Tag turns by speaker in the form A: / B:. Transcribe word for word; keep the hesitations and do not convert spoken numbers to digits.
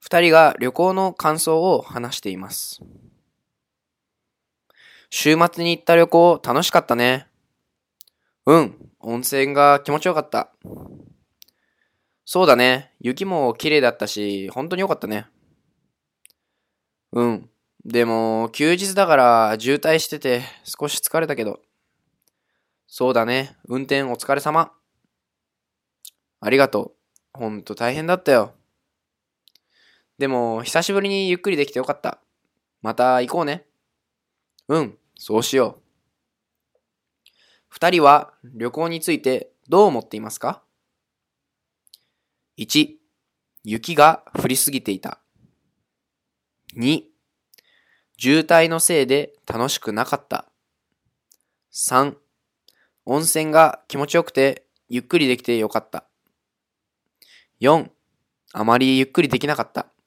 A: 二人が旅行の感想を話しています。週末に行った旅行楽しかったね。うん、温泉が気持ちよかった。そうだね、雪も綺麗だったし、本当によかったね。うん。でも、休日だから渋滞してて少し疲れたけど。そうだね、運転お疲れ様。ありがとう。ほんと大変だったよ。でも、久しぶりにゆっくりできてよかった。また行こうね。うん、そうしよう。二人は旅行についてどう思っていますか？ いち. 雪が降りすぎていた。に. 渋滞のせいで楽しくなかった。さん. 温泉が気持ちよくてゆっくりできてよかった。よん. あまりゆっくりできなかった。